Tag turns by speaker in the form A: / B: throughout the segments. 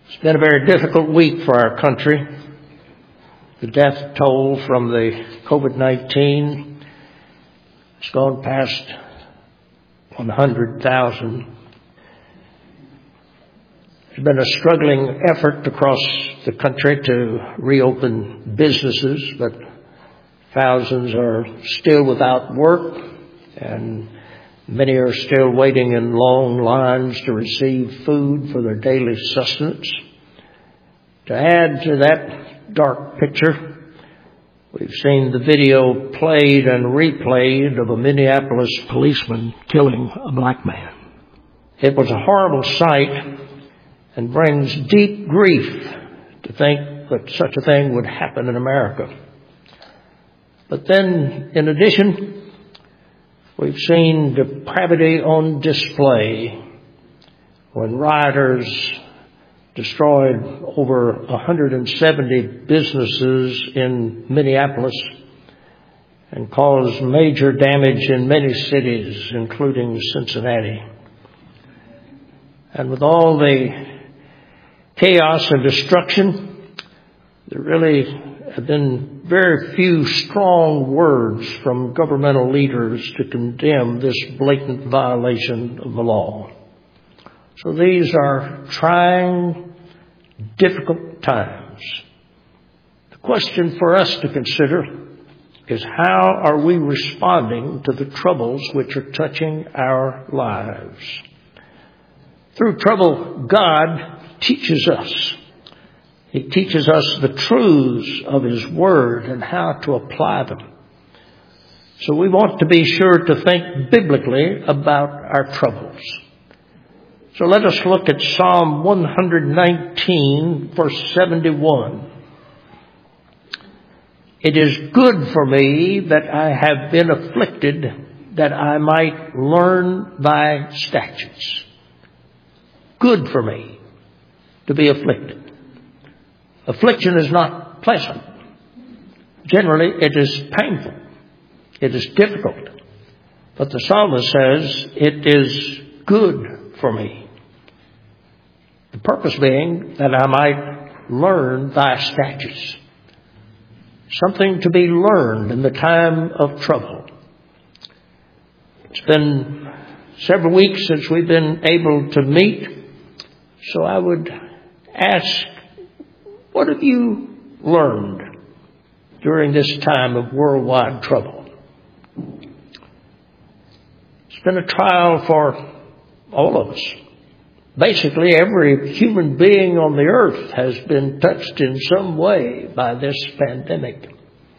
A: It's been a very difficult week for our country. The death toll from the COVID-19 has gone past 100,000. There's been a struggling effort across the country to reopen businesses, but thousands are still without work, and many are still waiting in long lines to receive food for their daily sustenance. To add to that dark picture, we've seen the video played and replayed of a Minneapolis policeman killing a black man. It was a horrible sight and brings deep grief to think that such a thing would happen in America. But then, in addition, we've seen depravity on display when rioters destroyed over 170 businesses in Minneapolis and caused major damage in many cities, including Cincinnati. And with all the chaos and destruction, there really have been very few strong words from governmental leaders to condemn this blatant violation of the law. So these are trying, difficult times. The question for us to consider is, how are we responding to the troubles which are touching our lives? Through trouble, God teaches us. He teaches us the truths of His Word and how to apply them. So we want to be sure to think biblically about our troubles. So let us look at Psalm 119, verse 71. It is good for me that I have been afflicted, that I might learn thy statutes. Good for me to be afflicted. Affliction is not pleasant. Generally, it is painful. It is difficult. But the psalmist says, it is good for me. The purpose being that I might learn thy statutes. Something to be learned in the time of trouble. It's been several weeks since we've been able to meet, so I would ask, what have you learned during this time of worldwide trouble? It's been a trial for all of us. Basically, every human being on the earth has been touched in some way by this pandemic.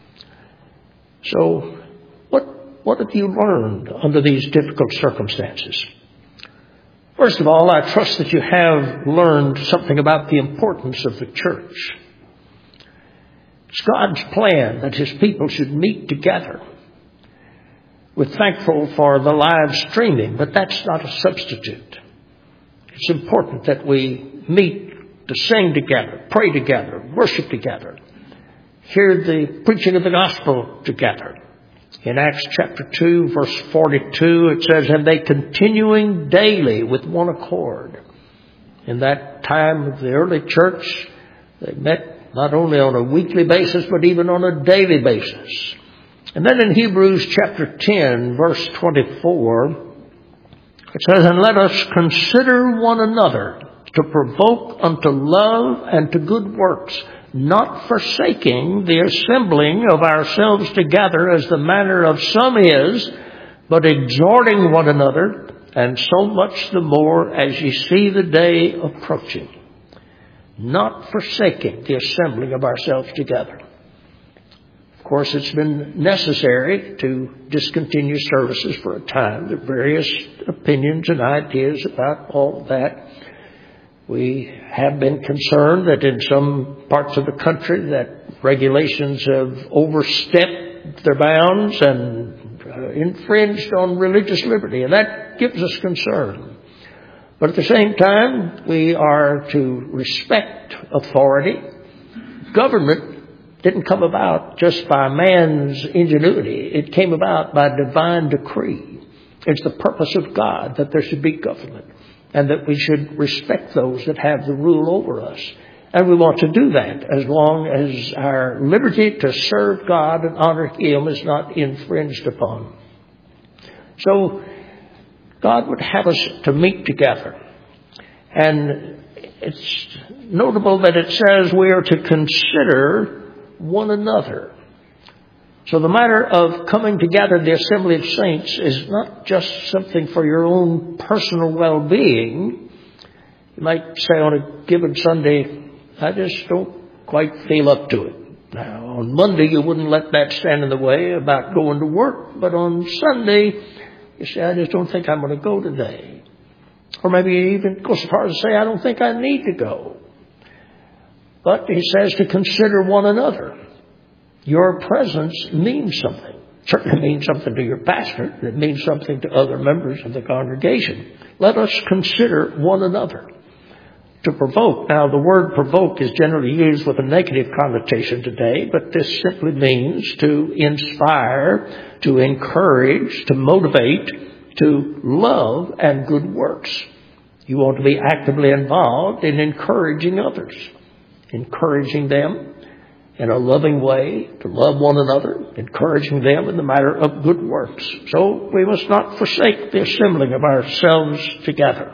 A: So, what have you learned under these difficult circumstances? First of all, I trust that you have learned something about the importance of the church. It's God's plan that His people should meet together. We're thankful for the live streaming, but that's not a substitute. It's important that we meet to sing together, pray together, worship together, hear the preaching of the gospel together. In Acts chapter 2, verse 42, it says, and they continuing daily with one accord. In that time of the early church, they met not only on a weekly basis, but even on a daily basis. And then in Hebrews chapter 10, verse 24, it says, and let us consider one another to provoke unto love and to good works, not forsaking the assembling of ourselves together as the manner of some is, but exhorting one another, and so much the more as ye see the day approaching. Not forsaking the assembling of ourselves together. Of course, it's been necessary to discontinue services for a time. There are various opinions and ideas about all of that. We have been concerned that in some parts of the country that regulations have overstepped their bounds and infringed on religious liberty, and that gives us concern. But at the same time, we are to respect authority. Government didn't come about just by man's ingenuity. It came about by divine decree. It's the purpose of God that there should be government. and that we should respect those that have the rule over us. And we want to do that as long as our liberty to serve God and honor Him is not infringed upon. So God would have us to meet together. And it's notable that it says we are to consider one another. So the matter of coming together, the assembly of saints, is not just something for your own personal well-being. You might say on a given Sunday, I just don't quite feel up to it. Now, on Monday, you wouldn't let that stand in the way about going to work. But on Sunday, you say, I just don't think I'm going to go today. Or maybe you even go so far as to say, I don't think I need to go. But he says to consider one another. Your presence means something. It certainly means something to your pastor. It means something to other members of the congregation. Let us consider one another. To provoke. Now, the word provoke is generally used with a negative connotation today, but this simply means to inspire, to encourage, to motivate, to love and good works. You want to be actively involved in encouraging others, encouraging them in a loving way, to love one another, encouraging them in the matter of good works. So we must not forsake the assembling of ourselves together.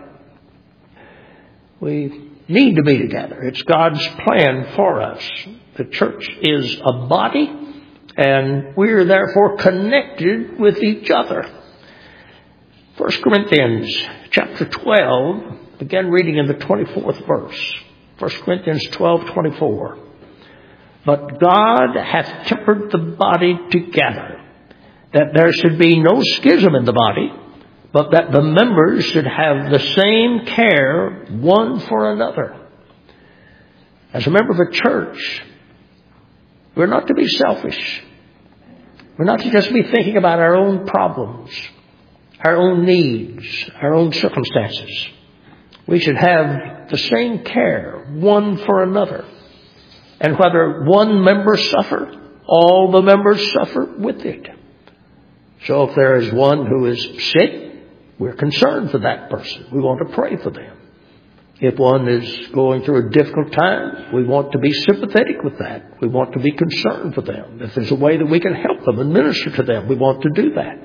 A: We need to be together. It's God's plan for us. The church is a body, and we're therefore connected with each other. 1 Corinthians chapter 12, begin reading in the 24th verse. 1 Corinthians 12:24. But God hath tempered the body together, that there should be no schism in the body, but that the members should have the same care one for another. As a member of a church, we're not to be selfish. We're not to just be thinking about our own problems, our own needs, our own circumstances. We should have the same care one for another. And whether one member suffer, all the members suffer with it. So if there is one who is sick, we're concerned for that person. We want to pray for them. If one is going through a difficult time, we want to be sympathetic with that. We want to be concerned for them. If there's a way that we can help them and minister to them, we want to do that.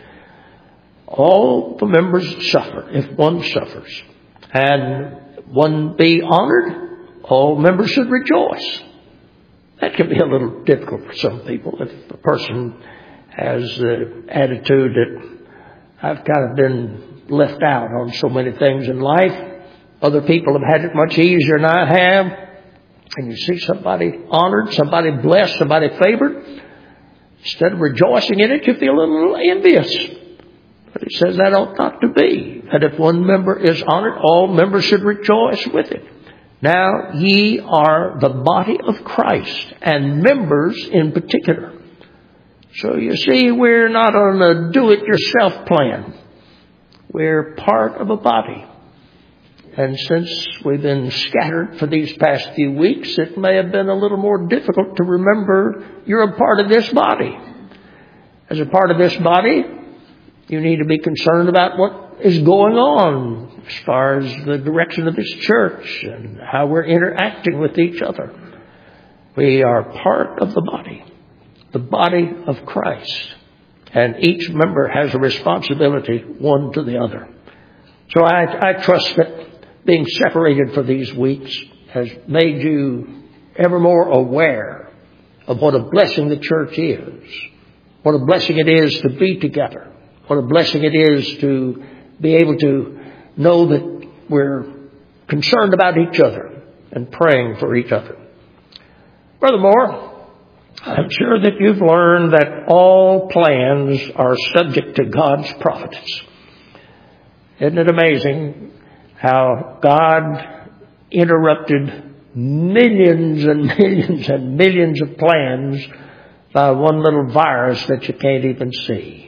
A: All the members suffer if one suffers. And one be honored, all members should rejoice. That can be a little difficult for some people. If a person has the attitude that I've kind of been left out on so many things in life. Other people have had it much easier than I have. And you see somebody honored, somebody blessed, somebody favored. Instead of rejoicing in it, you feel a little envious. But it says that ought not to be. That if one member is honored, all members should rejoice with it. Now ye are the body of Christ, and members in particular. So you see, we're not on a do-it-yourself plan. We're part of a body. And since we've been scattered for these past few weeks, it may have been a little more difficult to remember you're a part of this body. As a part of this body, you need to be concerned about what is going on as far as the direction of this church and how we're interacting with each other. We are part of the body of Christ. And each member has a responsibility one to the other. So I trust that being separated for these weeks has made you ever more aware of what a blessing the church is. What a blessing it is to be together. What a blessing it is to be able to know that we're concerned about each other and praying for each other. Furthermore, I'm sure that you've learned that all plans are subject to God's providence. Isn't it amazing how God interrupted millions and millions and millions of plans by one little virus that you can't even see?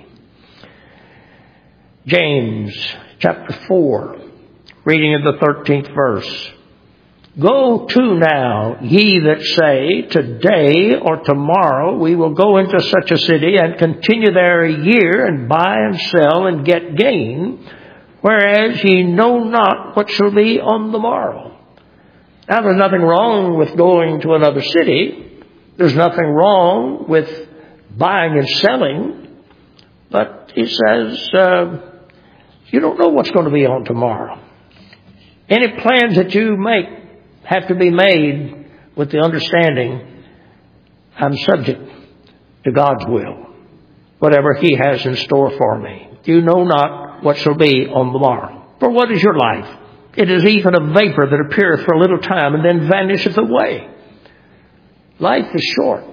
A: James chapter 4, reading in the 13th verse. Go to now, ye that say, today or tomorrow we will go into such a city and continue there a year and buy and sell and get gain. whereas ye know not what shall be on the morrow. Now, there's nothing wrong with going to another city. There's nothing wrong with buying and selling. But he says, you don't know what's going to be on tomorrow. Any plans that you make have to be made with the understanding I'm subject to God's will, whatever He has in store for me. You know not what shall be on the morrow. For what is your life? It is even a vapor that appeareth for a little time and then vanisheth away. Life is short.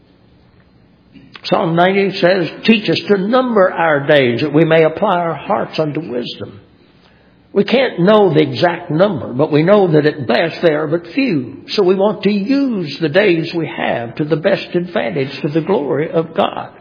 A: Psalm 90 says, teach us to number our days that we may apply our hearts unto wisdom. We can't know the exact number, but we know that at best they are but few. So we want to use the days we have to the best advantage to the glory of God.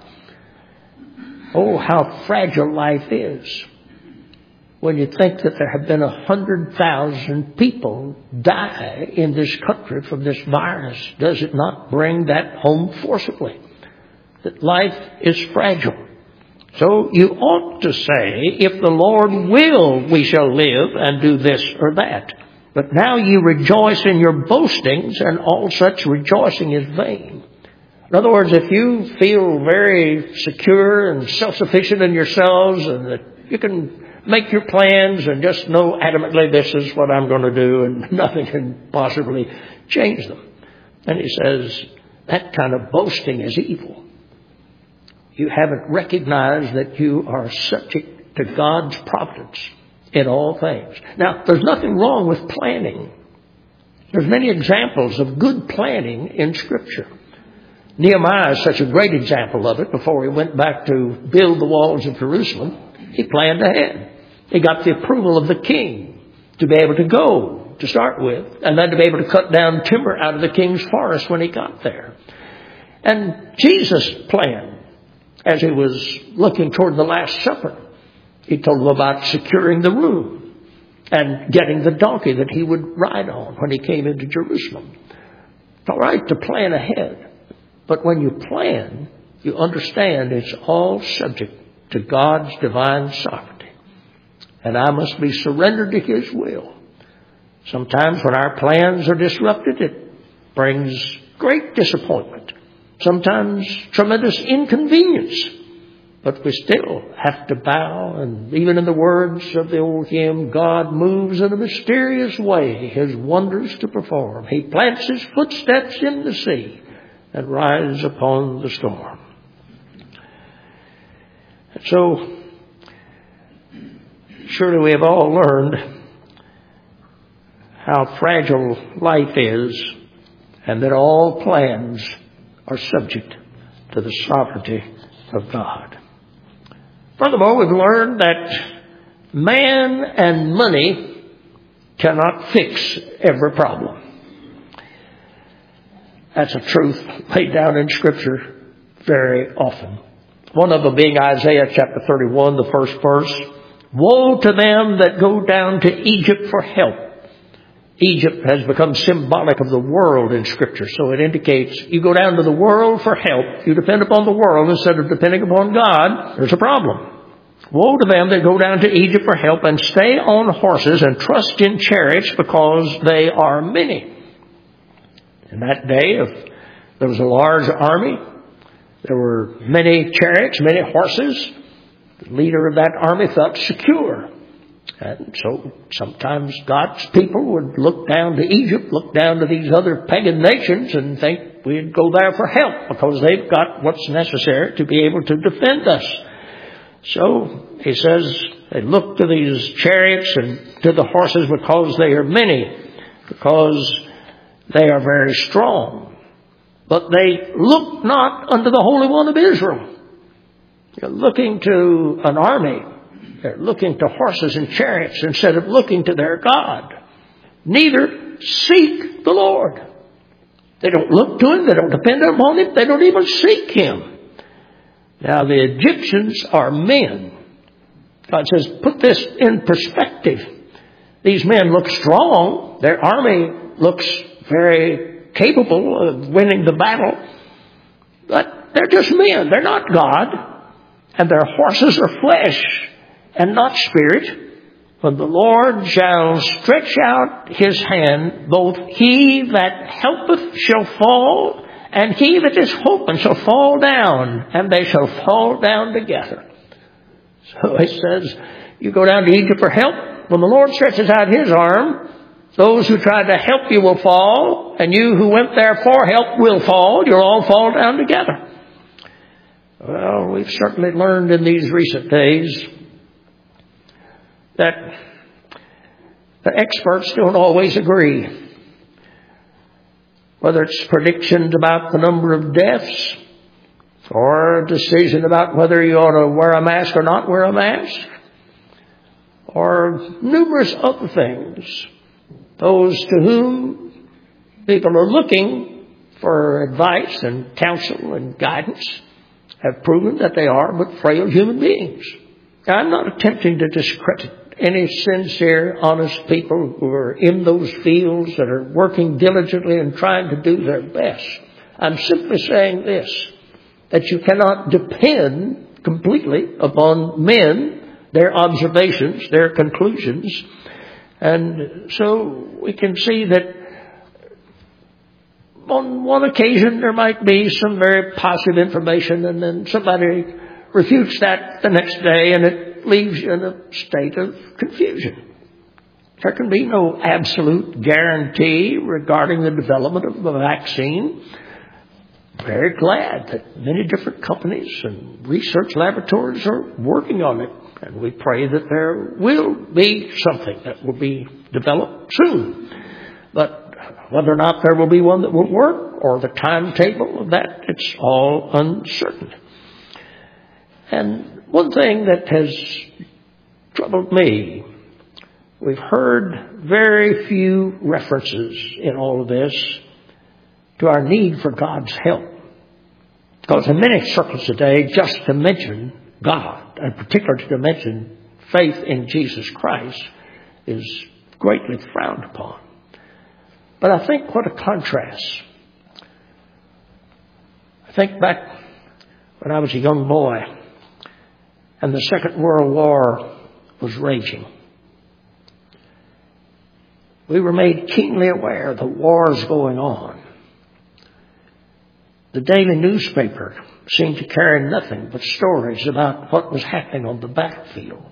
A: Oh, how fragile life is. When you think that there have been 100,000 people die in this country from this virus, does it not bring that home forcibly? That life is fragile. So you ought to say, if the Lord will, we shall live and do this or that. But now you rejoice in your boastings, and all such rejoicing is vain. In other words, if you feel very secure and self-sufficient in yourselves, and that you can make your plans and just know adamantly this is what I'm going to do, and nothing can possibly change them. And he says, that kind of boasting is evil. You haven't recognized that you are subject to God's providence in all things. Now, there's nothing wrong with planning. There's many examples of good planning in Scripture. Nehemiah is such a great example of it. Before he went back to build the walls of Jerusalem, he planned ahead. He got the approval of the king to be able to go to start with, and then to be able to cut down timber out of the king's forest when he got there. And Jesus planned. As he was looking toward the Last Supper, he told them about securing the room and getting the donkey that he would ride on when he came into Jerusalem. It's all right to plan ahead, but when you plan, you understand it's all subject to God's divine sovereignty. And I must be surrendered to His will. Sometimes when our plans are disrupted, it brings great disappointment. Sometimes tremendous inconvenience. But we still have to bow. And even in the words of the old hymn, God moves in a mysterious way His wonders to perform. He plants His footsteps in the sea and rides upon the storm. And so, surely we have all learned how fragile life is, and that all plans are subject to the sovereignty of God. Furthermore, we've learned that man and money cannot fix every problem. That's a truth laid down in Scripture very often. One of them being Isaiah chapter 31, the first verse. Woe to them that go down to Egypt for help. Egypt has become symbolic of the world in Scripture. So it indicates you go down to the world for help. You depend upon the world instead of depending upon God. There's a problem. Woe to them that go down to Egypt for help and stay on horses and trust in chariots because they are many. In that day, if there was a large army, there were many chariots, many horses. The leader of that army felt secure. And so sometimes God's people would look down to Egypt, look down to these other pagan nations and think we'd go there for help because they've got what's necessary to be able to defend us. So he says they look to these chariots and to the horses because they are many, because they are very strong. But they look not unto the Holy One of Israel. They're looking to an army. They're looking to horses and chariots instead of looking to their God. Neither seek the Lord. They don't look to Him. They don't depend upon Him. They don't even seek Him. Now, the Egyptians are men. God says, put this in perspective. These men look strong. Their army looks very capable of winning the battle. But they're just men. They're not God. And their horses are flesh and not spirit. when the Lord shall stretch out his hand, both he that helpeth shall fall, and he that is hoping shall fall down, and they shall fall down together. So it says, you go down to Egypt for help. When the Lord stretches out his arm, those who tried to help you will fall, and you who went there for help will fall. You'll all fall down together. Well, we've certainly learned in these recent days that the experts don't always agree. Whether it's predictions about the number of deaths, or a decision about whether you ought to wear a mask or not wear a mask, or numerous other things. Those to whom people are looking for advice and counsel and guidance have proven that they are but frail human beings. Now, I'm not attempting to discredit any sincere, honest people who are in those fields that are working diligently and trying to do their best. I'm simply saying this, that you cannot depend completely upon men, their observations, their conclusions. And so we can see that on one occasion there might be some very positive information, and then somebody refutes that the next day, and it leaves you in a state of confusion. There can be no absolute guarantee regarding the development of a vaccine. Very glad that many different companies and research laboratories are working on it. And we pray that there will be something that will be developed soon. But whether or not there will be one that will work, or the timetable of that, it's all uncertain. And one thing that has troubled me, we've heard very few references in all of this to our need for God's help. Because in many circles today, just to mention God, and particularly to mention faith in Jesus Christ, is greatly frowned upon. But I think what a contrast. I think back when I was a young boy and the Second World War was raging. We were made keenly aware of the wars going on. The daily newspaper seemed to carry nothing but stories about what was happening on the battlefield.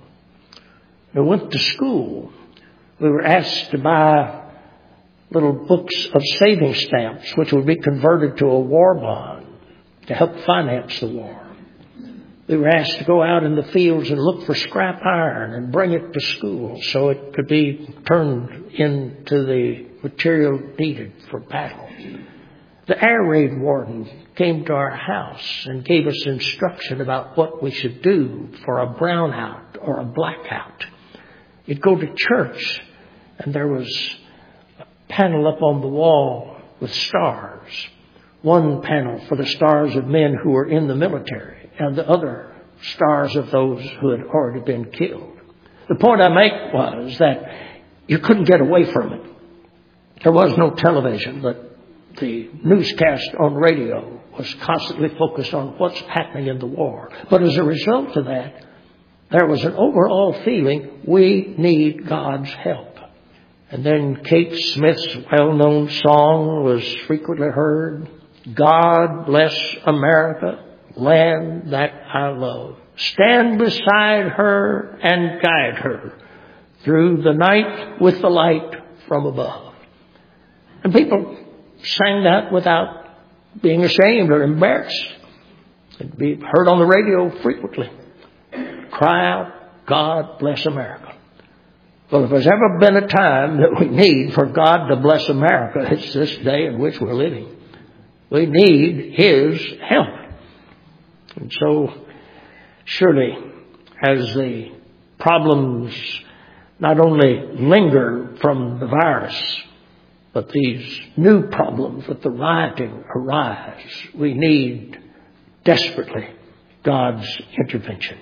A: We went to school. We were asked to buy little books of saving stamps, which would be converted to a war bond to help finance the war. We were asked to go out in the fields and look for scrap iron and bring it to school so it could be turned into the material needed for battle. The air raid warden came to our house and gave us instruction about what we should do for a brownout or a blackout. You'd go to church and there was a panel up on the wall with stars. One panel for the stars of men who were in the military, and the other stars of those who had already been killed. The point I make was that you couldn't get away from it. There was no television, but the newscast on radio was constantly focused on what's happening in the war. But as a result of that, there was an overall feeling we need God's help. And then Kate Smith's well-known song was frequently heard, God bless America, land that I love. Stand beside her and guide her through the night with the light from above. And people sang that without being ashamed or embarrassed. It'd be heard on the radio frequently. Cry out, God bless America. Well, if there's ever been a time that we need for God to bless America, it's this day in which we're living. We need His help. And so, surely, as the problems not only linger from the virus, but these new problems with the rioting arise, we need desperately God's intervention.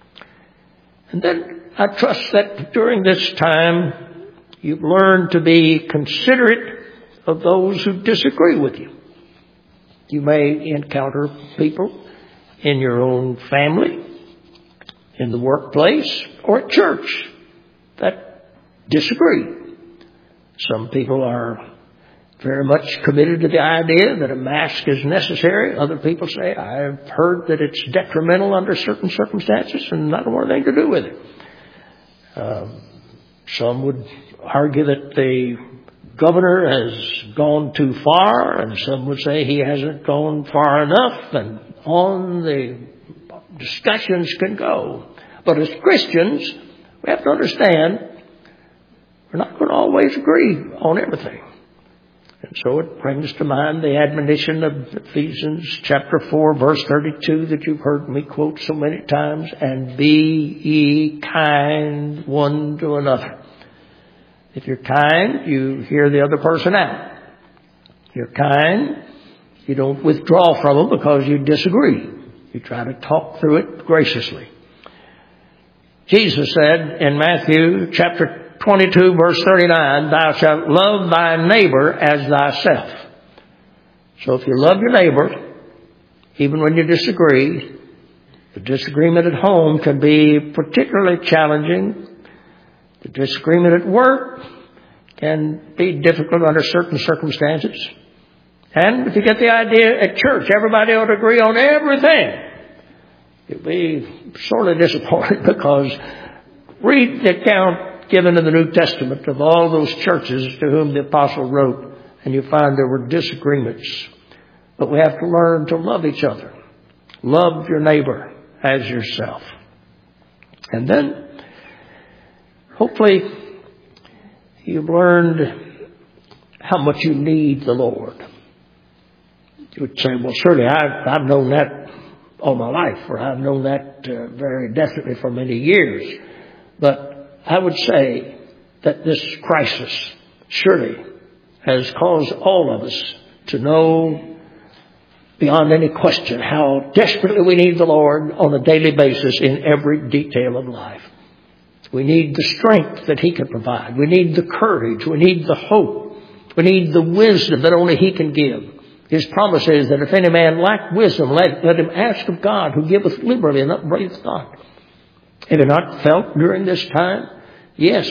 A: And then I trust that during this time you've learned to be considerate of those who disagree with you. You may encounter people in your own family, in the workplace, or at church that disagree. Some people are very much committed to the idea that a mask is necessary. Other people say, I've heard that it's detrimental under certain circumstances and I don't want anything to do with it. Some would argue that the governor has gone too far, and some would say he hasn't gone far enough, and on the discussions can go. But as Christians, we have to understand we're not going to always agree on everything. And so it brings to mind the admonition of Ephesians chapter 4, verse 32 that you've heard me quote so many times, and be ye kind one to another. If you're kind, you hear the other person out. If you're kind, you don't withdraw from them because you disagree. You try to talk through it graciously. Jesus said in Matthew chapter 22, verse 39, thou shalt love thy neighbor as thyself. So if you love your neighbor, even when you disagree, the disagreement at home can be particularly challenging. The disagreement at work can be difficult under certain circumstances. And if you get the idea at church, everybody ought to agree on everything, you'll be sorely disappointed, because read the account given in the New Testament of all those churches to whom the apostle wrote, and you find there were disagreements. But we have to learn to love each other. Love your neighbor as yourself. And then hopefully, you've learned how much you need the Lord. You would say, well, surely I've known that all my life, or I've known that very definitely for many years. But I would say that this crisis surely has caused all of us to know beyond any question how desperately we need the Lord on a daily basis in every detail of life. We need the strength that He can provide. We need the courage. We need the hope. We need the wisdom that only He can give. His promise is that if any man lack wisdom, let him ask of God, who giveth liberally and upbraideth not. Have you not felt during this time? Yes,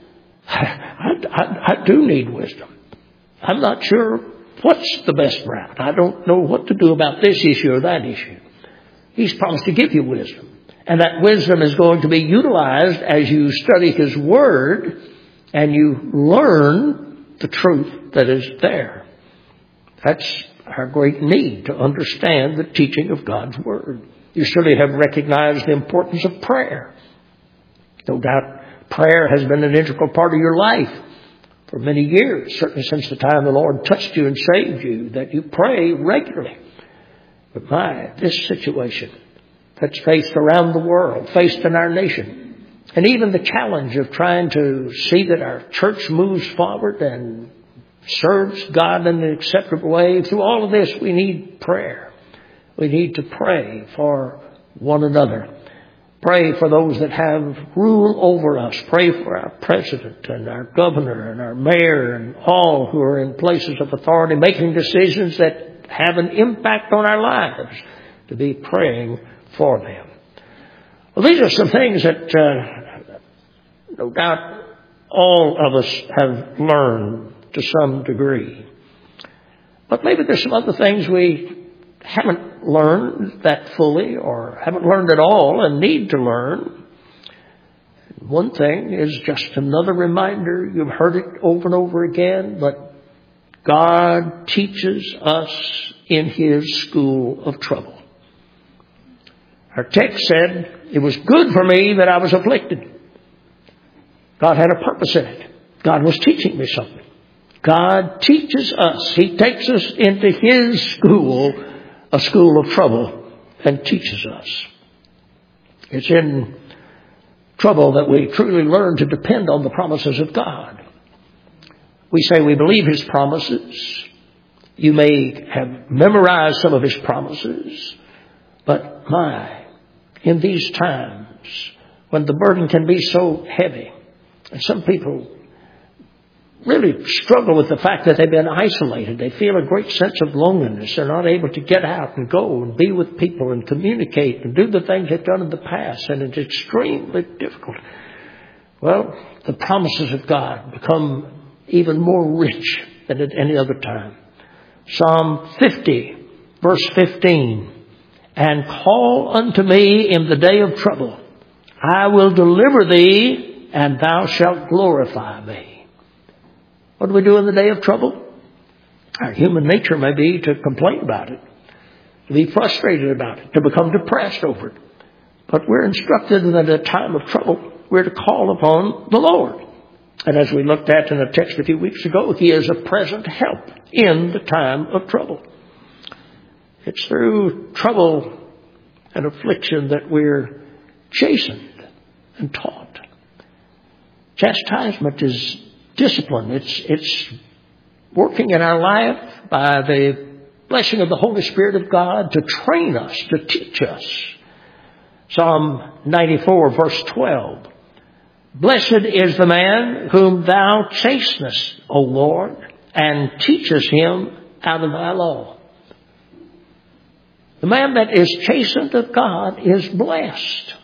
A: I do need wisdom. I'm not sure what's the best route. I don't know what to do about this issue or that issue. He's promised to give you wisdom. And that wisdom is going to be utilized as you study His Word and you learn the truth that is there. That's our great need, to understand the teaching of God's Word. You surely have recognized the importance of prayer. No doubt prayer has been an integral part of your life for many years, certainly since the time the Lord touched you and saved you, that you pray regularly. But this situation that's faced around the world, faced in our nation, and even the challenge of trying to see that our church moves forward and serves God in an acceptable way. Through all of this, we need prayer. We need to pray for one another. Pray for those that have rule over us. Pray for our president and our governor and our mayor and all who are in places of authority, making decisions that have an impact on our lives, to be praying for them. Well, these are some things that no doubt all of us have learned to some degree. But maybe there's some other things we haven't learned that fully, or haven't learned at all and need to learn. One thing is just another reminder. You've heard it over and over again, but God teaches us in His school of trouble. Our text said, it was good for me that I was afflicted. God had a purpose in it. God was teaching me something. God teaches us. He takes us into His school, a school of trouble, and teaches us. It's in trouble that we truly learn to depend on the promises of God. We say we believe His promises. You may have memorized some of His promises, but in these times when the burden can be so heavy, and some people really struggle with the fact that they've been isolated. They feel a great sense of loneliness. They're not able to get out and go and be with people and communicate and do the things they've done in the past. And it's extremely difficult. well, the promises of God become even more rich than at any other time. Psalm 50, verse 15. And call unto me in the day of trouble. I will deliver thee, and thou shalt glorify me. What do we do in the day of trouble? Our human nature may be to complain about it, to be frustrated about it, to become depressed over it. But we're instructed that at a time of trouble, we're to call upon the Lord. And as we looked at in the text a few weeks ago, He is a present help in the time of trouble. It's through trouble and affliction that we're chastened and taught. Chastisement is discipline. It's working in our life by the blessing of the Holy Spirit of God to train us, to teach us. Psalm 94, verse 12. Blessed is the man whom thou chastenest, O Lord, and teachest him out of thy law. The man that is chastened of God is blessed.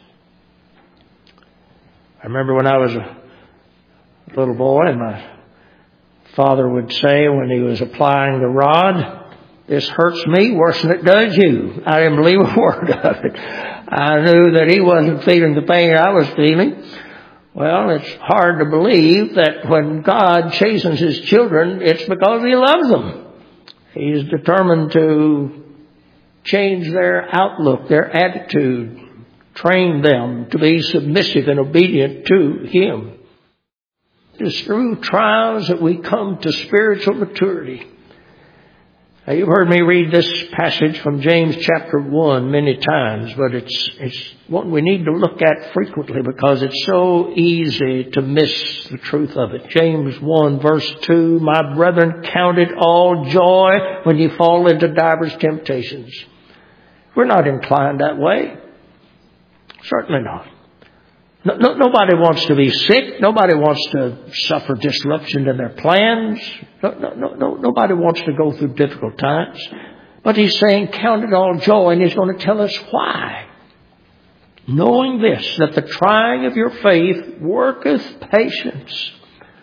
A: I remember when I was a little boy, and my father would say when he was applying the rod, "This hurts me worse than it does you." I didn't believe a word of it. I knew that he wasn't feeling the pain I was feeling. Well, it's hard to believe that when God chastens His children, it's because He loves them. He's determined to change their outlook, their attitude, train them to be submissive and obedient to Him. It is through trials that we come to spiritual maturity. Now, you've heard me read this passage from James chapter 1 many times, but it's one we need to look at frequently because it's so easy to miss the truth of it. James 1 verse 2, "My brethren, count it all joy when you fall into divers temptations." We're not inclined that way. Certainly not. Nobody wants to be sick. Nobody wants to suffer disruption in their plans. Nobody wants to go through difficult times. But He's saying, count it all joy, and He's going to tell us why. Knowing this, that the trying of your faith worketh patience.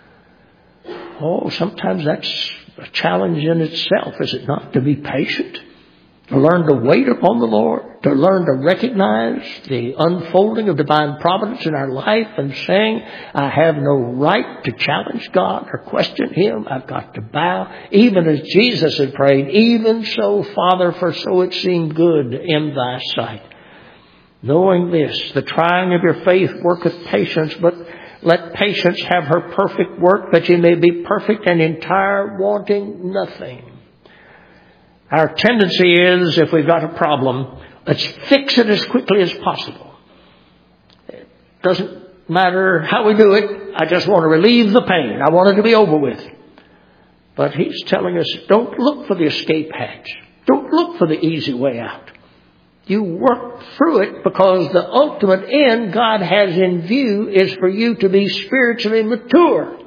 A: Oh, sometimes that's a challenge in itself, is it not? To be patient. To learn to wait upon the Lord, to learn to recognize the unfolding of divine providence in our life and saying, I have no right to challenge God or question Him. I've got to bow. Even as Jesus had prayed, even so, Father, for so it seemed good in thy sight. Knowing this, the trying of your faith worketh patience, but let patience have her perfect work, that ye may be perfect and entire, wanting nothing. Our tendency is, if we've got a problem, let's fix it as quickly as possible. It doesn't matter how we do it. I just want to relieve the pain. I want it to be over with. But He's telling us, don't look for the escape hatch. Don't look for the easy way out. You work through it because the ultimate end God has in view is for you to be spiritually mature.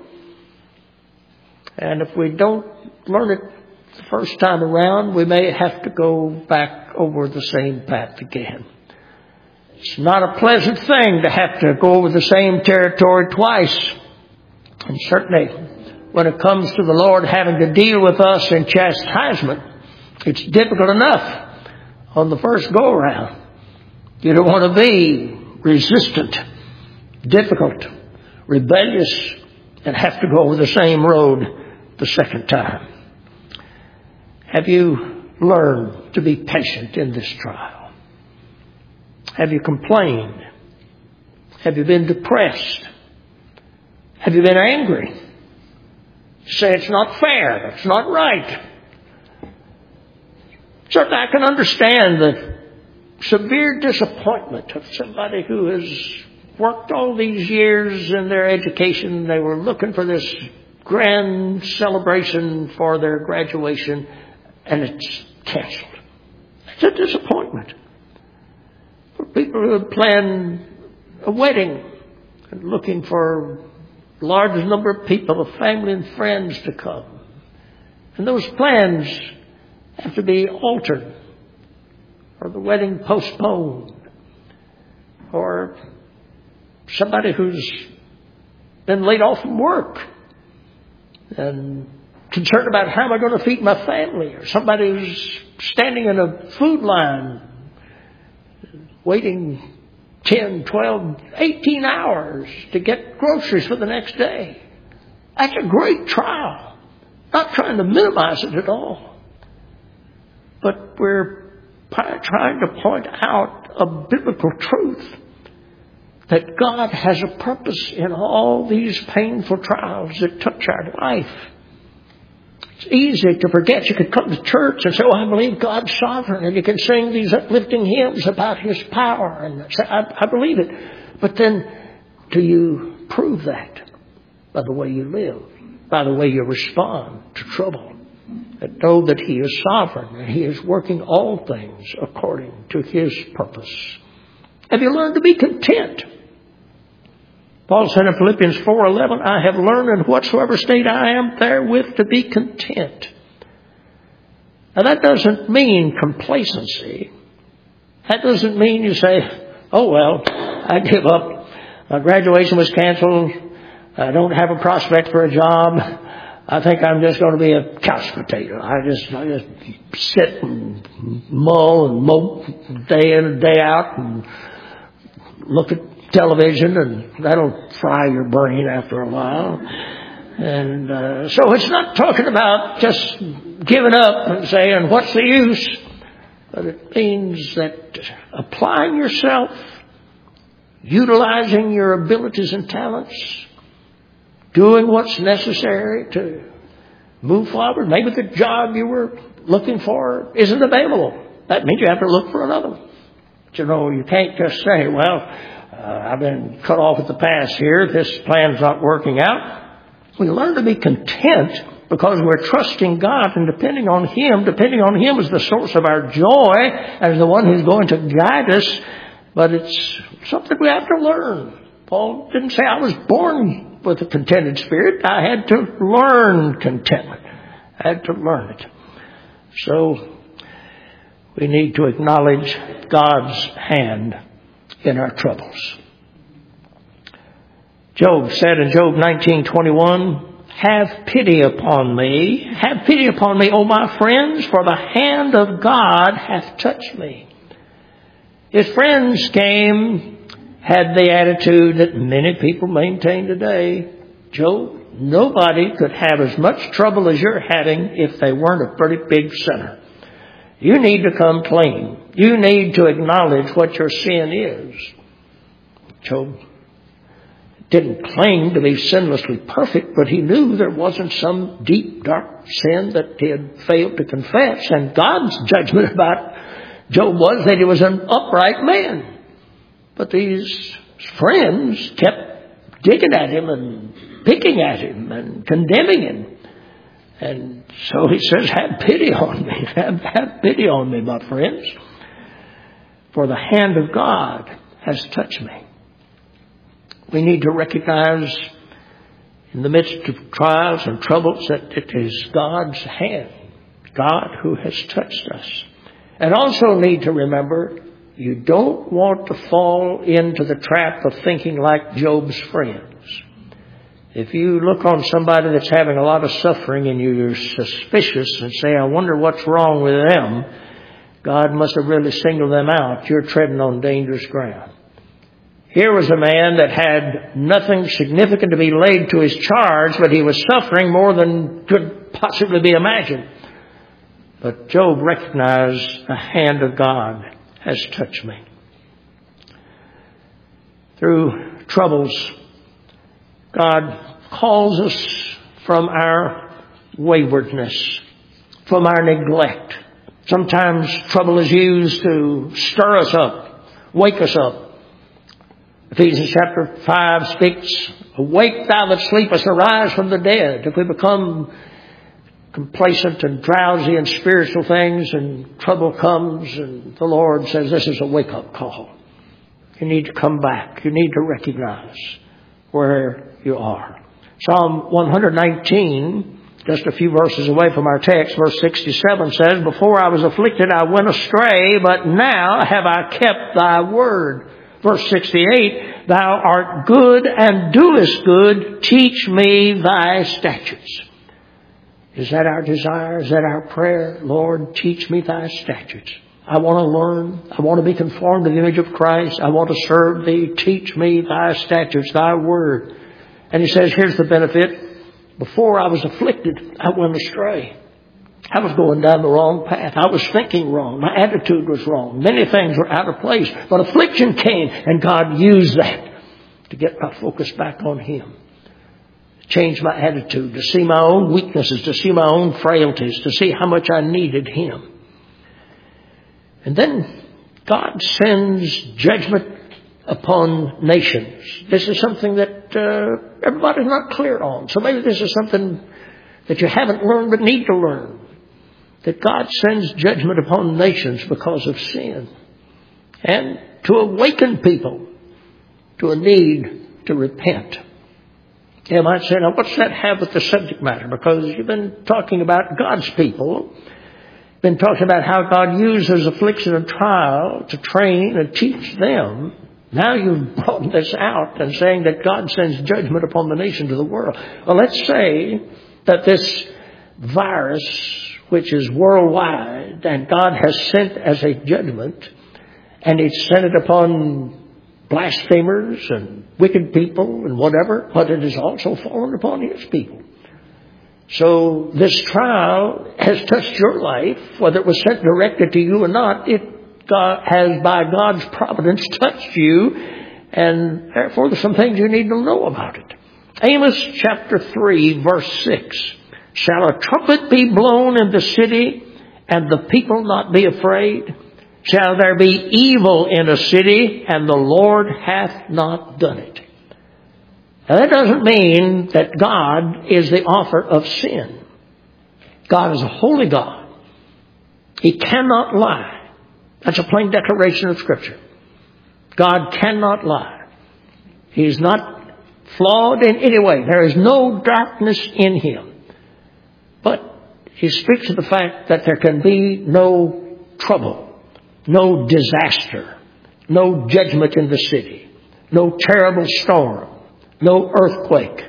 A: And if we don't learn it the first time around, we may have to go back over the same path again. It's not a pleasant thing to have to go over the same territory twice. And certainly when it comes to the Lord having to deal with us in chastisement, it's difficult enough on the first go around. You don't want to be resistant, difficult, rebellious, and have to go over the same road the second time. Have you learned to be patient in this trial? Have you complained? Have you been depressed? Have you been angry? Say it's not fair, it's not right. Certainly I can understand the severe disappointment of somebody who has worked all these years in their education. They were looking for this grand celebration for their graduation, and it's canceled. It's a disappointment. For people who have planned a wedding and looking for a large number of people, of family and friends to come. And those plans have to be altered, or the wedding postponed, or somebody who's been laid off from work and concerned about how am I going to feed my family, or somebody who's standing in a food line waiting 10, 12, 18 hours to get groceries for the next day. That's a great trial. Not trying to minimize it at all. But we're trying to point out a biblical truth that God has a purpose in all these painful trials that touch our life. It's easy to forget. You could come to church and say, oh, I believe God's sovereign. And you can sing these uplifting hymns about His power. And say, I believe it. But then, do you prove that by the way you live? By the way you respond to trouble? And know that He is sovereign and He is working all things according to His purpose. Have you learned to be content? Paul said in Philippians 4:11, I have learned in whatsoever state I am therewith to be content. Now that doesn't mean complacency. That doesn't mean you say, oh well, I give up. My graduation was canceled. I don't have a prospect for a job. I think I'm just going to be a couch potato. I just sit and mull and mope day in and day out and look at television, and that'll fry your brain after a while. And so it's not talking about just giving up and saying, what's the use? But it means that applying yourself, utilizing your abilities and talents, doing what's necessary to move forward. Maybe the job you were looking for isn't available. That means you have to look for another one. But you can't just say, well, I've been cut off at the pass here. This plan's not working out. We learn to be content because we're trusting God and depending on Him. Depending on Him is the source of our joy and the one who's going to guide us. But it's something we have to learn. Paul didn't say I was born with a contented spirit. I had to learn contentment. I had to learn it. So we need to acknowledge God's hand in our troubles. Job said in Job 19:21, have pity upon me. Have pity upon me, O my friends, for the hand of God hath touched me. His friends had the attitude that many people maintain today. Job, nobody could have as much trouble as you're having if they weren't a pretty big sinner. You need to come clean. You need to acknowledge what your sin is. Job didn't claim to be sinlessly perfect, but he knew there wasn't some deep, dark sin that he had failed to confess. And God's judgment about Job was that he was an upright man. But these friends kept digging at him and picking at him and condemning him. And so he says, have pity on me. Have pity on me, my friends. For the hand of God has touched me. We need to recognize in the midst of trials and troubles that it is God's hand, God who has touched us. And also need to remember, you don't want to fall into the trap of thinking like Job's friends. If you look on somebody that's having a lot of suffering and you're suspicious and say, I wonder what's wrong with them, God must have really singled them out. You're treading on dangerous ground. Here was a man that had nothing significant to be laid to his charge, but he was suffering more than could possibly be imagined. But Job recognized the hand of God has touched me. Through troubles, God calls us from our waywardness, from our neglect. Sometimes trouble is used to stir us up, wake us up. Ephesians chapter 5 speaks, awake thou that sleepest, arise from the dead. If we become complacent and drowsy in spiritual things and trouble comes and the Lord says this is a wake-up call. You need to come back. You need to recognize where you are. Psalm 119, just a few verses away from our text, verse 67 says, before I was afflicted I went astray, but now have I kept thy word. Verse 68, Thou art good and doest good. Teach me thy statutes. Is that our desire? Is that our prayer? Lord, teach me thy statutes. I want to learn. I want to be conformed to the image of Christ. I want to serve thee. Teach me thy statutes, thy word. And he says, here's the benefit. Before I was afflicted, I went astray. I was going down the wrong path. I was thinking wrong. My attitude was wrong. Many things were out of place. But affliction came, and God used that to get my focus back on Him. Change my attitude, to see my own weaknesses, to see my own frailties, to see how much I needed Him. And then God sends judgment upon nations. This is something that everybody's not clear on. So maybe this is something that you haven't learned but need to learn. That God sends judgment upon nations because of sin. And to awaken people to a need to repent. You might say, now what's that have with the subject matter? Because you've been talking about God's people. Been talking about how God uses affliction and trial to train and teach them. Now you've brought this out and saying that God sends judgment upon the nations of the world. Well, let's say that this virus, which is worldwide, and God has sent as a judgment, and He's sent it upon blasphemers and wicked people and whatever, but it has also fallen upon His people. So this trial has touched your life, whether it was sent directed to you or not. It has, by God's providence, touched you, and therefore there's some things you need to know about it. Amos chapter 3, verse 6. Shall a trumpet be blown in the city, and the people not be afraid? Shall there be evil in a city, and the Lord hath not done it? Now that doesn't mean that God is the author of sin. God is a holy God. He cannot lie. That's a plain declaration of Scripture. God cannot lie. He is not flawed in any way. There is no darkness in Him. But He speaks of the fact that there can be no trouble, no disaster, no judgment in the city, no terrible storm, no earthquake,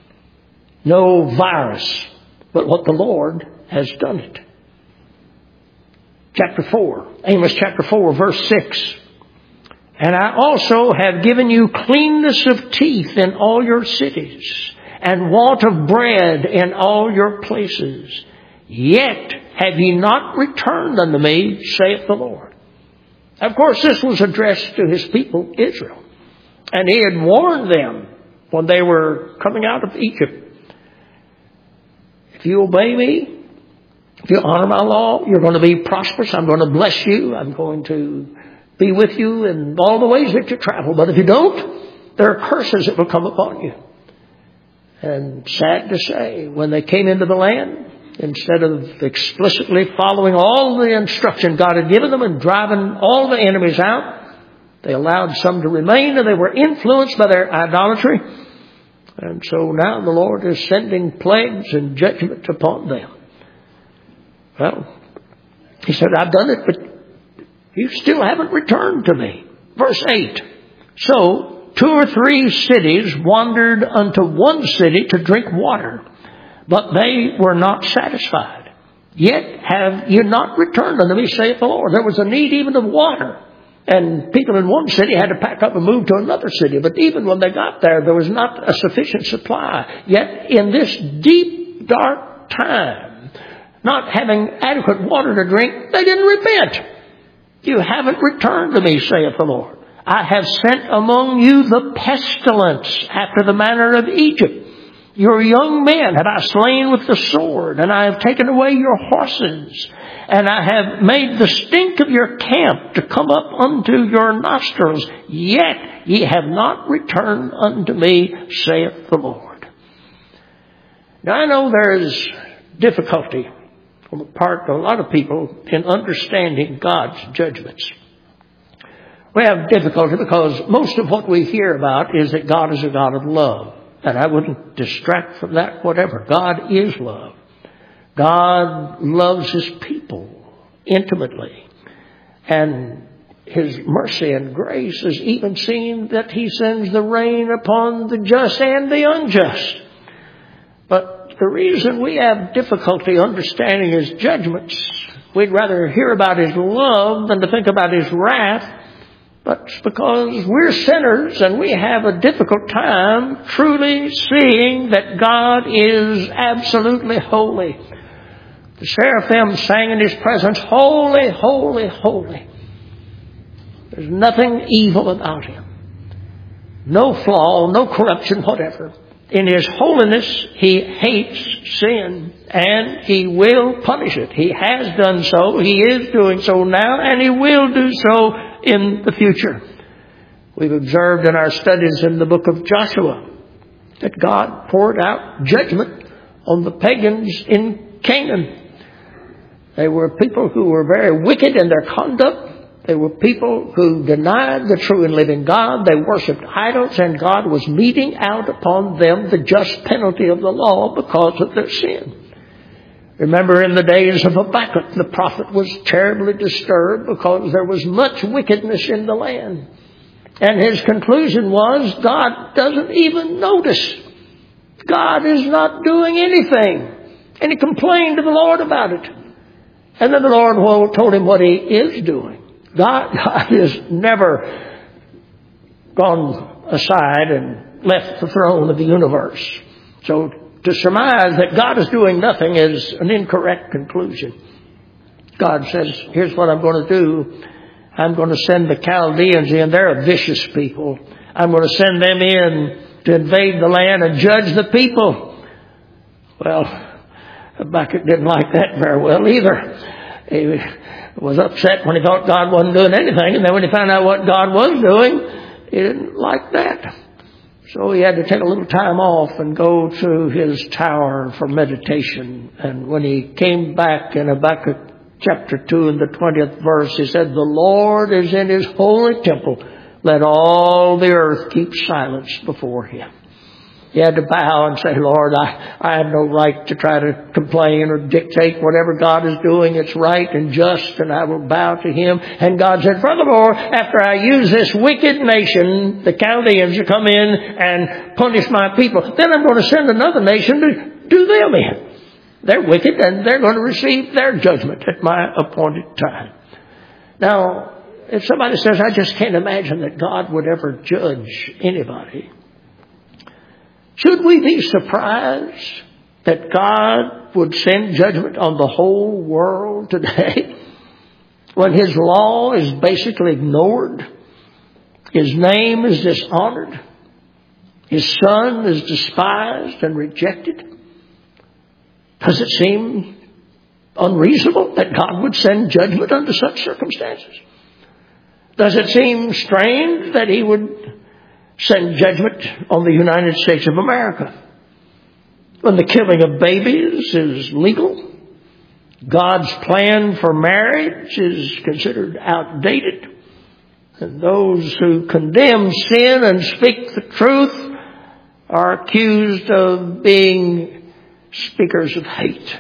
A: no virus, but what the Lord has done it. Chapter 4, Amos chapter 4, verse 6. And I also have given you cleanness of teeth in all your cities, and want of bread in all your places. Yet have ye not returned unto me, saith the Lord. Of course, this was addressed to His people, Israel. And He had warned them when they were coming out of Egypt. If you obey me, if you honor my law, you're going to be prosperous. I'm going to bless you. I'm going to be with you in all the ways that you travel. But if you don't, there are curses that will come upon you. And sad to say, when they came into the land, instead of explicitly following all the instruction God had given them and driving all the enemies out, they allowed some to remain, and they were influenced by their idolatry. And so now the Lord is sending plagues and judgment upon them. Well, He said, I've done it, but you still haven't returned to me. Verse 8. So 2 or 3 cities wandered unto one city to drink water, but they were not satisfied. Yet have you not returned unto me, saith the Lord. There was a need even of water. And people in one city had to pack up and move to another city. But even when they got there, there was not a sufficient supply. Yet in this deep, dark time, not having adequate water to drink, they didn't repent. You haven't returned to me, saith the Lord. I have sent among you the pestilence after the manner of Egypt. Your young men have I slain with the sword, and I have taken away your horses. And I have made the stink of your camp to come up unto your nostrils. Yet ye have not returned unto me, saith the Lord. Now I know there is difficulty on the part of a lot of people in understanding God's judgments. We have difficulty because most of what we hear about is that God is a God of love. And I wouldn't distract from that whatever. God is love. God loves His people intimately. And His mercy and grace is even seen that He sends the rain upon the just and the unjust. But the reason we have difficulty understanding His judgments, we'd rather hear about His love than to think about His wrath. But it's because we're sinners and we have a difficult time truly seeing that God is absolutely holy. The seraphim sang in His presence, "Holy, holy, holy." There's nothing evil about Him. No flaw, no corruption whatever. In His holiness, He hates sin and He will punish it. He has done so, He is doing so now, and He will do so in the future. We've observed in our studies in the book of Joshua that God poured out judgment on the pagans in Canaan. They were people who were very wicked in their conduct. They were people who denied the true and living God. They worshipped idols, and God was meting out upon them the just penalty of the law because of their sin. Remember in the days of Habakkuk, the prophet was terribly disturbed because there was much wickedness in the land. And his conclusion was, God doesn't even notice. God is not doing anything. And he complained to the Lord about it. And then the Lord told him what He is doing. God has never gone aside and left the throne of the universe. So to surmise that God is doing nothing is an incorrect conclusion. God says, here's what I'm going to do. I'm going to send the Chaldeans in. They're a vicious people. I'm going to send them in to invade the land and judge the people. Well, Habakkuk didn't like that very well either. He was upset when he thought God wasn't doing anything, and then when he found out what God was doing, he didn't like that. So he had to take a little time off and go to his tower for meditation. And when he came back in Habakkuk chapter 2 in the 20th verse, he said, "The Lord is in His holy temple. Let all the earth keep silence before Him." He had to bow and say, "Lord, I have no right to try to complain or dictate whatever God is doing. It's right and just, and I will bow to Him." And God said, "Furthermore, after I use this wicked nation, the Chaldeans, to come in and punish my people, then I'm going to send another nation to do them in. They're wicked, and they're going to receive their judgment at my appointed time." Now, if somebody says, "I just can't imagine that God would ever judge anybody," should we be surprised that God would send judgment on the whole world today when His law is basically ignored? His name is dishonored. His Son is despised and rejected. Does it seem unreasonable that God would send judgment under such circumstances? Does it seem strange that He would send judgment on the United States of America when the killing of babies is legal? God's plan for marriage is considered outdated. And those who condemn sin and speak the truth are accused of being speakers of hate.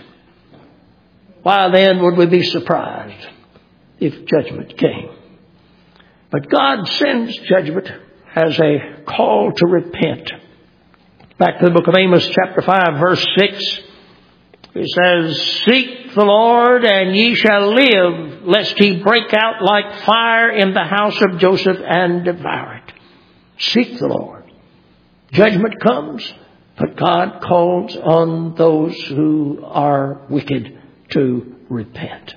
A: Why then would we be surprised if judgment came? But God sends judgment as a call to repent. Back to the book of Amos chapter 5 verse 6. It says, "Seek the Lord and ye shall live, lest He break out like fire in the house of Joseph and devour it." Seek the Lord. Judgment comes, but God calls on those who are wicked to repent.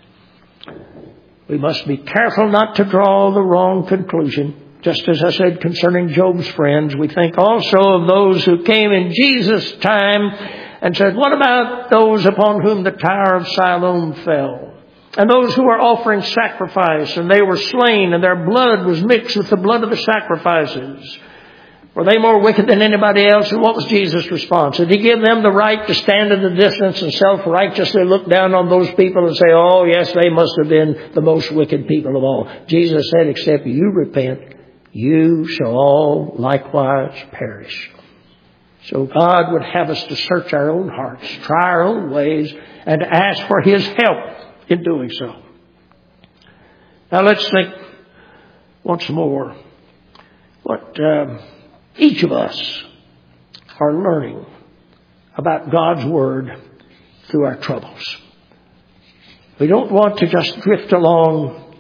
A: We must be careful not to draw the wrong conclusion. Just as I said concerning Job's friends, we think also of those who came in Jesus' time and said, "What about those upon whom the Tower of Siloam fell? And those who were offering sacrifice, and they were slain, and their blood was mixed with the blood of the sacrifices. Were they more wicked than anybody else?" And what was Jesus' response? Did He give them the right to stand in the distance and self-righteously look down on those people and say, "Oh, yes, they must have been the most wicked people of all"? Jesus said, "Except you repent, you shall all likewise perish." So God would have us to search our own hearts, try our own ways, and ask for His help in doing so. Now let's think once more what each of us are learning about God's Word through our troubles. We don't want to just drift along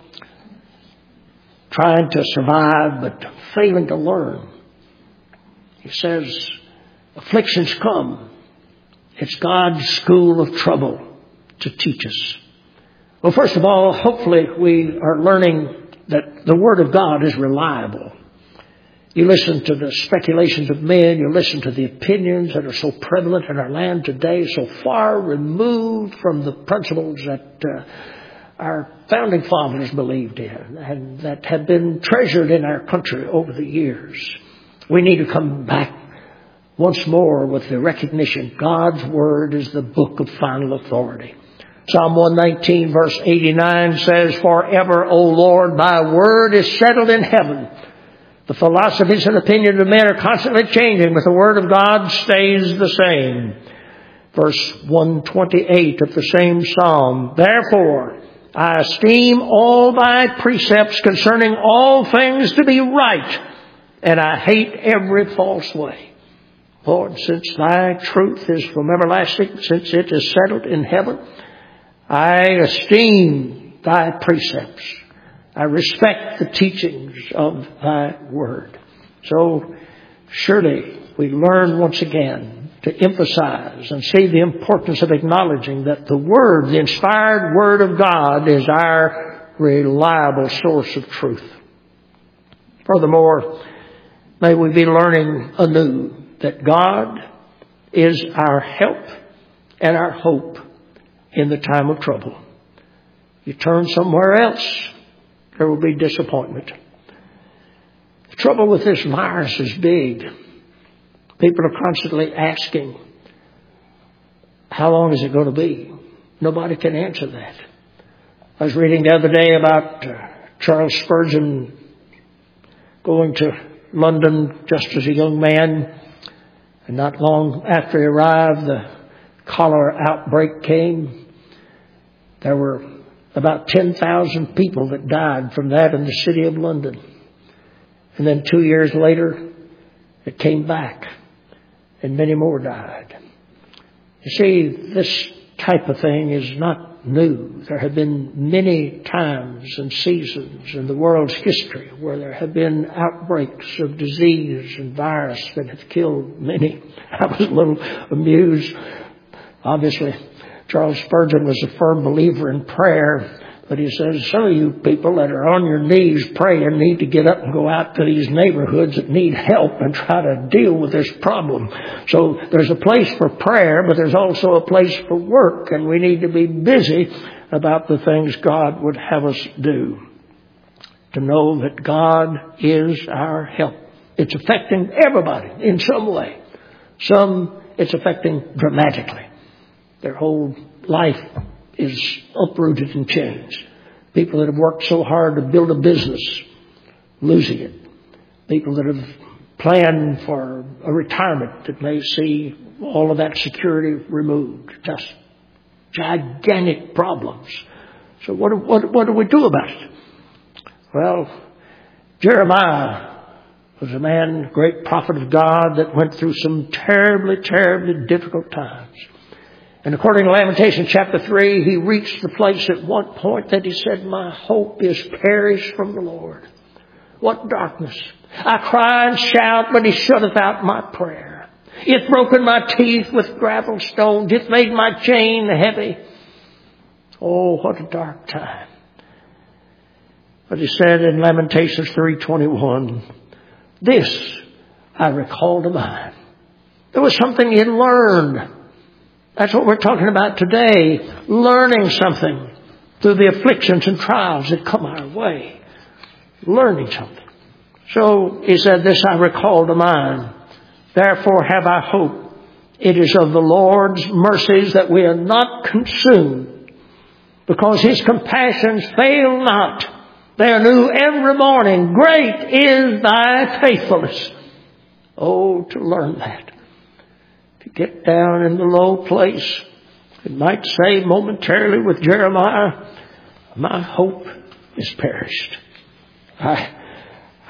A: trying to survive but failing to learn. He says, afflictions come. It's God's school of trouble to teach us. Well, first of all, hopefully we are learning that the Word of God is reliable. You listen to the speculations of men, you listen to the opinions that are so prevalent in our land today, so far removed from the principles that our founding fathers believed in and that have been treasured in our country over the years. We need to come back once more with the recognition God's Word is the book of final authority. Psalm 119 verse 89 says, forever, O Lord, thy word is settled in heaven. The philosophies and opinions of men are constantly changing, but the word of God stays the same. Verse 128 of the same psalm, therefore, I esteem all thy precepts concerning all things to be right, and I hate every false way. Lord, since thy truth is from everlasting, since it is settled in heaven, I esteem thy precepts. I respect the teachings of thy word. So surely we learn once again to emphasize and see the importance of acknowledging that the Word, the inspired Word of God, is our reliable source of truth. Furthermore, may we be learning anew that God is our help and our hope in the time of trouble. You turn somewhere else, there will be disappointment. The trouble with this virus is big. People are constantly asking, how long is it going to be? Nobody can answer that. I was reading the other day about Charles Spurgeon going to London just as a young man. And not long after he arrived, the cholera outbreak came. There were about 10,000 people that died from that in the city of London. And then 2 years later, it came back. And many more died. You see, this type of thing is not new. There have been many times and seasons in the world's history where there have been outbreaks of disease and virus that have killed many. I was a little amused. Obviously, Charles Spurgeon was a firm believer in prayer. But he says, some of you people that are on your knees praying need to get up and go out to these neighborhoods that need help and try to deal with this problem. So there's a place for prayer, but there's also a place for work. And we need to be busy about the things God would have us do. To know that God is our help. It's affecting everybody in some way. Some it's affecting dramatically. Their whole life is uprooted and changed. People that have worked so hard to build a business, losing it. People that have planned for a retirement that may see all of that security removed. Just gigantic problems. So what do we do about it? Well, Jeremiah was a man, great prophet of God, that went through some terribly, terribly difficult times. And according to Lamentations chapter 3, he reached the place at one point that he said, my hope is perished from the Lord. What darkness! I cry and shout, but he shutteth out my prayer. It broken my teeth with gravel stones. It made my chain heavy. Oh, what a dark time. But he said in Lamentations 3:21, this I recall to mind. There was something he had learned. That's what we're talking about today. Learning something through the afflictions and trials that come our way. Learning something. So he said, this I recall to mind. Therefore have I hope. It is of the Lord's mercies that we are not consumed, because his compassions fail not. They are new every morning. Great is thy faithfulness. Oh, to learn that. To get down in the low place. It might say momentarily with Jeremiah, my hope is perished.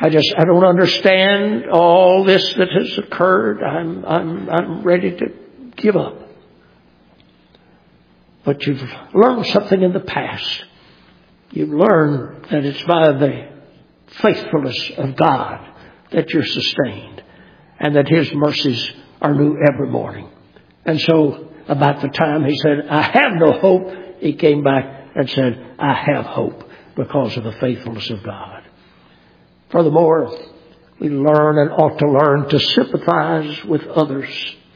A: I don't understand all this that has occurred. I'm ready to give up. But you've learned something in the past. You've learned that it's by the faithfulness of God that you're sustained, and that His mercies are new every morning. And so about the time he said, I have no hope, he came back and said, I have hope because of the faithfulness of God. Furthermore, we learn and ought to learn to sympathize with others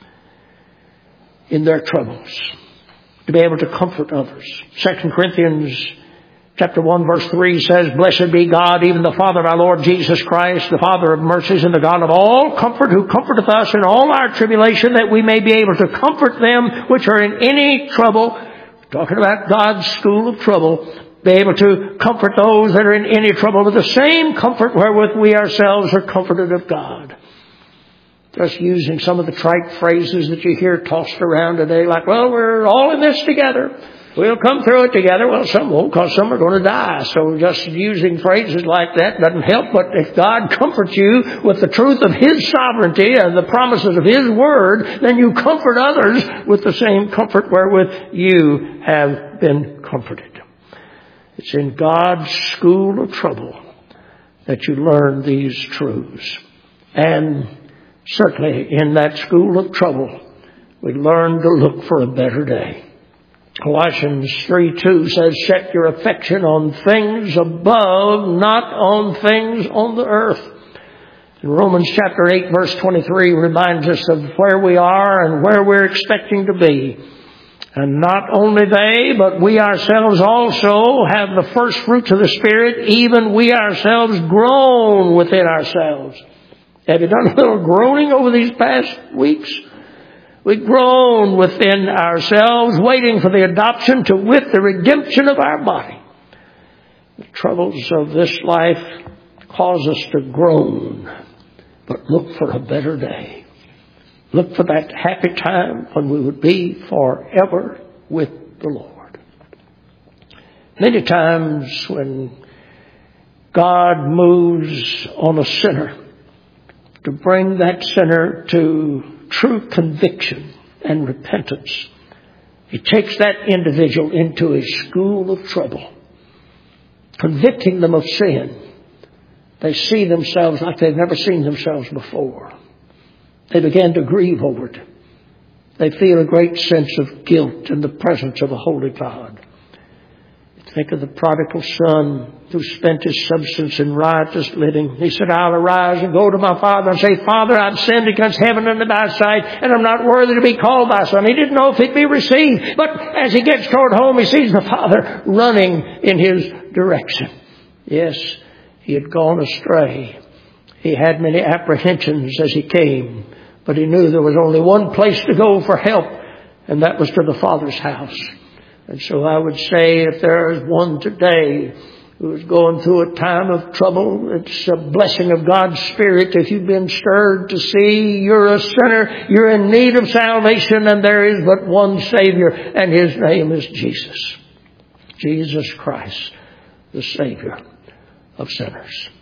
A: in their troubles, to be able to comfort others. 2 Corinthians chapter 1 verse 3 says, Blessed be God, even the Father of our Lord Jesus Christ, the Father of mercies and the God of all comfort, who comforteth us in all our tribulation, that we may be able to comfort them which are in any trouble. Talking about God's school of trouble. Be able to comfort those that are in any trouble with the same comfort wherewith we ourselves are comforted of God. Just using some of the trite phrases that you hear tossed around today, like, well, we're all in this together. We'll come through it together. Well, some won't, because some are going to die. So just using phrases like that doesn't help. But if God comforts you with the truth of His sovereignty and the promises of His word, then you comfort others with the same comfort wherewith you have been comforted. It's in God's school of trouble that you learn these truths. And certainly in that school of trouble, we learn to look for a better day. Colossians 3:2 says, Set your affection on things above, not on things on the earth. And Romans chapter 8 verse 23 reminds us of where we are and where we're expecting to be. And not only they, but we ourselves also have the first fruits of the Spirit, even we ourselves groan within ourselves. Have you done a little groaning over these past weeks? We groan within ourselves, waiting for the adoption to wit the redemption of our body. The troubles of this life cause us to groan, but look for a better day. Look for that happy time when we would be forever with the Lord. Many times when God moves on a sinner to bring that sinner to true conviction and repentance, He takes that individual into a school of trouble, convicting them of sin. They see themselves like they've never seen themselves before. They begin to grieve over it. They feel a great sense of guilt in the presence of a holy God. Think of the prodigal son who spent his substance in riotous living. He said, I'll arise and go to my father and say, Father, I've sinned against heaven and thy sight, and I'm not worthy to be called thy son. He didn't know if he'd be received. But as he gets toward home, he sees the father running in his direction. Yes, he had gone astray. He had many apprehensions as he came, but he knew there was only one place to go for help, and that was to the Father's house. And so I would say, if there is one today who is going through a time of trouble, it's a blessing of God's Spirit. If you've been stirred to see you're a sinner, you're in need of salvation, and there is but one Savior, and His name is Jesus. Jesus Christ, the Savior of sinners.